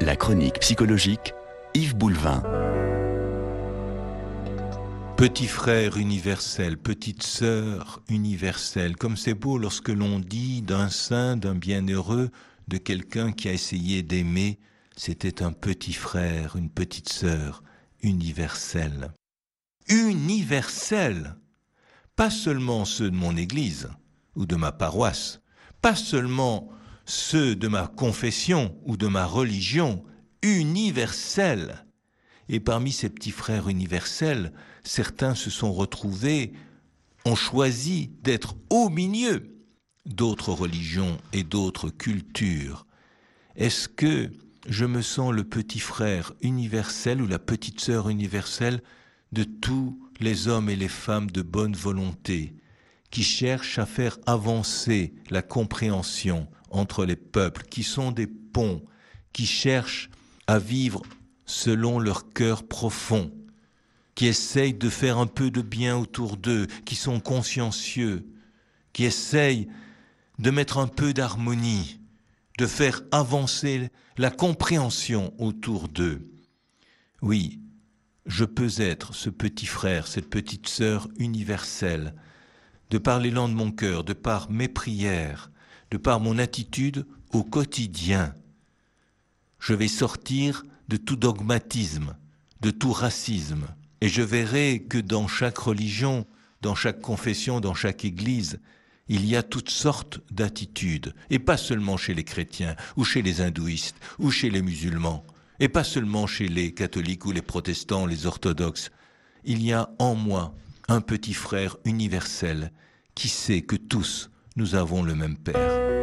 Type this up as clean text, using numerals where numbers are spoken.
La chronique psychologique, Yves Boulevin. Petit frère universel, petite sœur universelle, comme c'est beau lorsque l'on dit d'un saint, d'un bienheureux, de quelqu'un qui a essayé d'aimer, c'était un petit frère, une petite sœur universelle. Universelle, pas seulement ceux de mon église ou de ma paroisse, pas seulement ceux de ma confession ou de ma religion, universelle. Et parmi ces petits frères universels, certains se sont retrouvés, ont choisi d'être au milieu d'autres religions et d'autres cultures. Est-ce que je me sens le petit frère universel ou la petite sœur universelle de tous les hommes et les femmes de bonne volonté qui cherchent à faire avancer la compréhension entre les peuples, qui sont des ponts, qui cherchent à vivre selon leur cœur profond, qui essayent de faire un peu de bien autour d'eux, qui sont consciencieux, qui essayent de mettre un peu d'harmonie, de faire avancer la compréhension autour d'eux. Oui, je peux être ce petit frère, cette petite sœur universelle, de par l'élan de mon cœur, de par mes prières, de par mon attitude au quotidien. Je vais sortir de tout dogmatisme, de tout racisme, et je verrai que dans chaque religion, dans chaque confession, dans chaque église, il y a toutes sortes d'attitudes, et pas seulement chez les chrétiens, ou chez les hindouistes, ou chez les musulmans, et pas seulement chez les catholiques ou les protestants, les orthodoxes. Il y a en moi un petit frère universel qui sait que tous nous avons le même Père.